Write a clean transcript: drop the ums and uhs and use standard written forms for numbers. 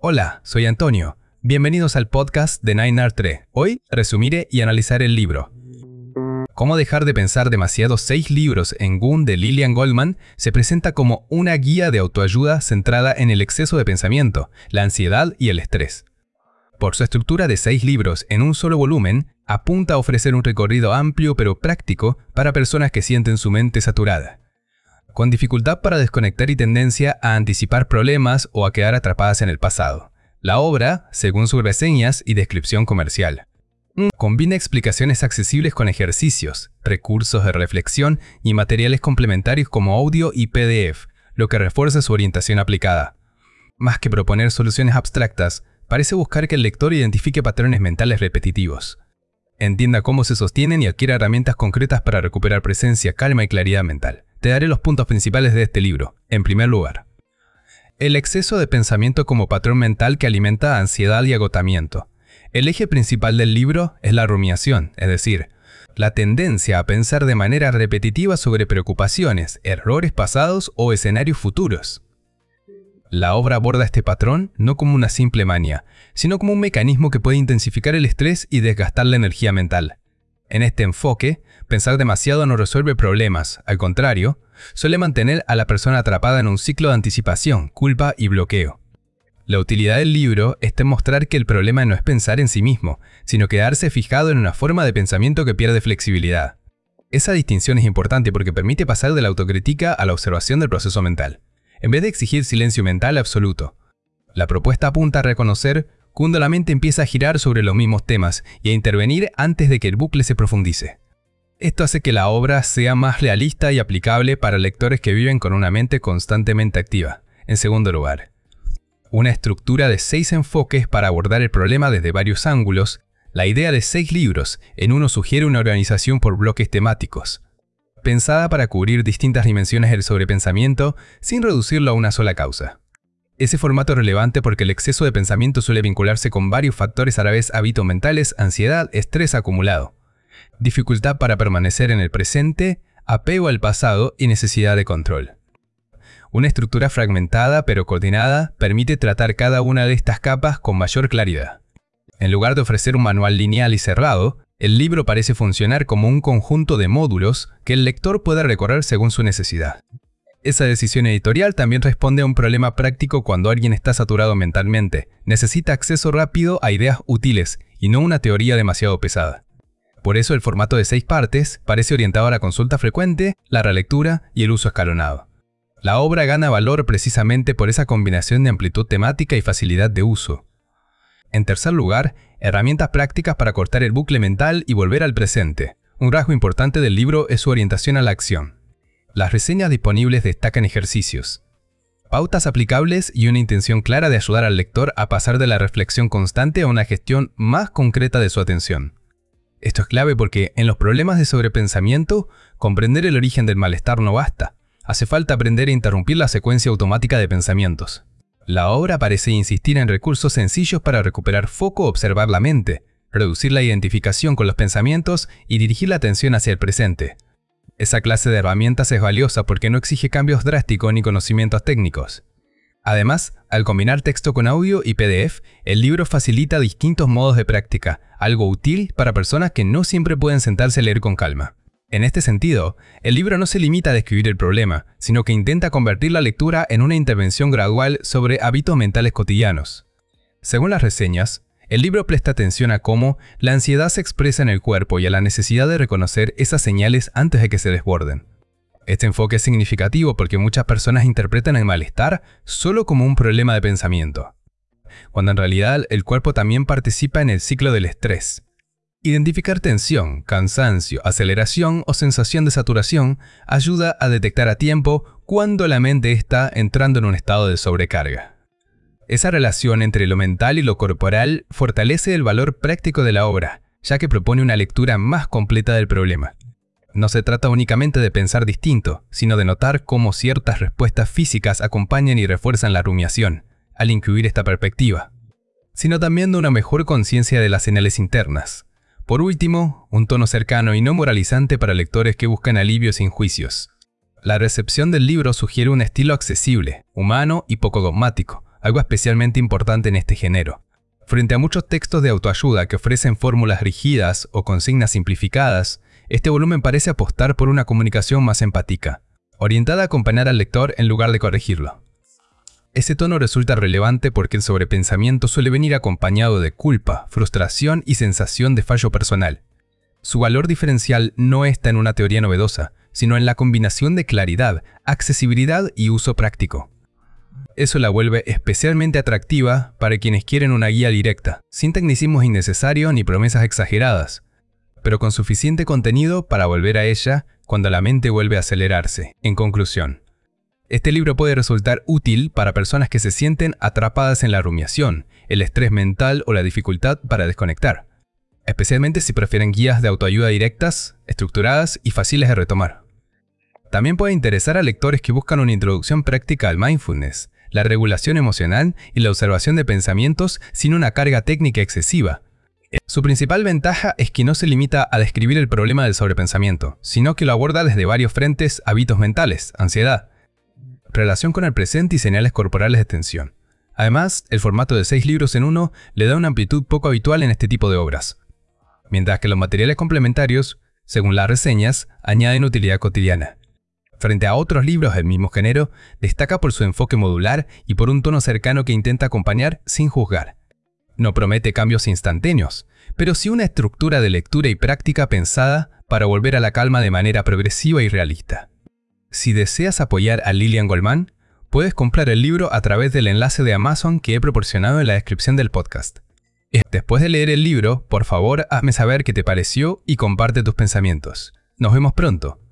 Hola, soy Antonio. Bienvenidos al podcast de 9R3. Hoy resumiré y analizaré el libro Cómo dejar de pensar demasiado. 6 libros en GUN de Lillian Goldman se presenta como una guía de autoayuda centrada en el exceso de pensamiento, la ansiedad y el estrés. Por su estructura de 6 libros en un solo volumen, apunta a ofrecer un recorrido amplio pero práctico para personas que sienten su mente saturada, con dificultad para desconectar y tendencia a anticipar problemas o a quedar atrapadas en el pasado. La obra, según sus reseñas y descripción comercial, combina explicaciones accesibles con ejercicios, recursos de reflexión y materiales complementarios como audio y PDF, lo que refuerza su orientación aplicada. Más que proponer soluciones abstractas, parece buscar que el lector identifique patrones mentales repetitivos, entienda cómo se sostienen y adquiera herramientas concretas para recuperar presencia, calma y claridad mental. Te daré los puntos principales de este libro. En primer lugar, el exceso de pensamiento como patrón mental que alimenta ansiedad y agotamiento. El eje principal del libro es la rumiación, es decir, la tendencia a pensar de manera repetitiva sobre preocupaciones, errores pasados o escenarios futuros. La obra aborda este patrón no como una simple manía, sino como un mecanismo que puede intensificar el estrés y desgastar la energía mental. En este enfoque, pensar demasiado no resuelve problemas, al contrario, suele mantener a la persona atrapada en un ciclo de anticipación, culpa y bloqueo. La utilidad del libro está en mostrar que el problema no es pensar en sí mismo, sino quedarse fijado en una forma de pensamiento que pierde flexibilidad. Esa distinción es importante porque permite pasar de la autocrítica a la observación del proceso mental, en vez de exigir silencio mental absoluto. La propuesta apunta a reconocer cuando la mente empieza a girar sobre los mismos temas y a intervenir antes de que el bucle se profundice. Esto hace que la obra sea más realista y aplicable para lectores que viven con una mente constantemente activa. En segundo lugar, una estructura de 6 enfoques para abordar el problema desde varios ángulos. La idea de 6 libros en uno sugiere una organización por bloques temáticos, pensada para cubrir distintas dimensiones del sobrepensamiento sin reducirlo a una sola causa. Ese formato es relevante porque el exceso de pensamiento suele vincularse con varios factores a la vez: hábitos mentales, ansiedad, estrés acumulado, dificultad para permanecer en el presente, apego al pasado y necesidad de control. Una estructura fragmentada pero coordinada permite tratar cada una de estas capas con mayor claridad. En lugar de ofrecer un manual lineal y cerrado, el libro parece funcionar como un conjunto de módulos que el lector pueda recorrer según su necesidad. Esa decisión editorial también responde a un problema práctico cuando alguien está saturado mentalmente. Necesita acceso rápido a ideas útiles y no una teoría demasiado pesada. Por eso el formato de 6 partes parece orientado a la consulta frecuente, la relectura y el uso escalonado. La obra gana valor precisamente por esa combinación de amplitud temática y facilidad de uso. En tercer lugar, herramientas prácticas para cortar el bucle mental y volver al presente. Un rasgo importante del libro es su orientación a la acción. Las reseñas disponibles destacan ejercicios, pautas aplicables y una intención clara de ayudar al lector a pasar de la reflexión constante a una gestión más concreta de su atención. Esto es clave porque en los problemas de sobrepensamiento, comprender el origen del malestar no basta. Hace falta aprender a interrumpir la secuencia automática de pensamientos. La obra parece insistir en recursos sencillos para recuperar foco, observar la mente, reducir la identificación con los pensamientos y dirigir la atención hacia el presente. Esa clase de herramientas es valiosa porque no exige cambios drásticos ni conocimientos técnicos. Además, al combinar texto con audio y PDF, el libro facilita distintos modos de práctica, algo útil para personas que no siempre pueden sentarse a leer con calma. En este sentido, el libro no se limita a describir el problema, sino que intenta convertir la lectura en una intervención gradual sobre hábitos mentales cotidianos. Según las reseñas, el libro presta atención a cómo la ansiedad se expresa en el cuerpo y a la necesidad de reconocer esas señales antes de que se desborden. Este enfoque es significativo porque muchas personas interpretan el malestar solo como un problema de pensamiento, cuando en realidad el cuerpo también participa en el ciclo del estrés. Identificar tensión, cansancio, aceleración o sensación de saturación ayuda a detectar a tiempo cuando la mente está entrando en un estado de sobrecarga. Esa relación entre lo mental y lo corporal fortalece el valor práctico de la obra, ya que propone una lectura más completa del problema. No se trata únicamente de pensar distinto, sino de notar cómo ciertas respuestas físicas acompañan y refuerzan la rumiación, al incluir esta perspectiva, sino también de una mejor conciencia de las señales internas. Por último, un tono cercano y no moralizante para lectores que buscan alivio sin juicios. La recepción del libro sugiere un estilo accesible, humano y poco dogmático, algo especialmente importante en este género. Frente a muchos textos de autoayuda que ofrecen fórmulas rígidas o consignas simplificadas, este volumen parece apostar por una comunicación más empática, orientada a acompañar al lector en lugar de corregirlo. Ese tono resulta relevante porque el sobrepensamiento suele venir acompañado de culpa, frustración y sensación de fallo personal. Su valor diferencial no está en una teoría novedosa, sino en la combinación de claridad, accesibilidad y uso práctico. Eso la vuelve especialmente atractiva para quienes quieren una guía directa, sin tecnicismos innecesarios ni promesas exageradas, pero con suficiente contenido para volver a ella cuando la mente vuelve a acelerarse. En conclusión, este libro puede resultar útil para personas que se sienten atrapadas en la rumiación, el estrés mental o la dificultad para desconectar, especialmente si prefieren guías de autoayuda directas, estructuradas y fáciles de retomar. También puede interesar a lectores que buscan una introducción práctica al mindfulness, la regulación emocional y la observación de pensamientos sin una carga técnica excesiva. Su principal ventaja es que no se limita a describir el problema del sobrepensamiento, sino que lo aborda desde varios frentes: hábitos mentales, ansiedad, relación con el presente y señales corporales de tensión. Además, el formato de 6 libros en uno le da una amplitud poco habitual en este tipo de obras, mientras que los materiales complementarios, según las reseñas, añaden utilidad cotidiana. Frente a otros libros del mismo género, destaca por su enfoque modular y por un tono cercano que intenta acompañar sin juzgar. No promete cambios instantáneos, pero sí una estructura de lectura y práctica pensada para volver a la calma de manera progresiva y realista. Si deseas apoyar a Lillian Goldman, puedes comprar el libro a través del enlace de Amazon que he proporcionado en la descripción del podcast. Después de leer el libro, por favor hazme saber qué te pareció y comparte tus pensamientos. Nos vemos pronto.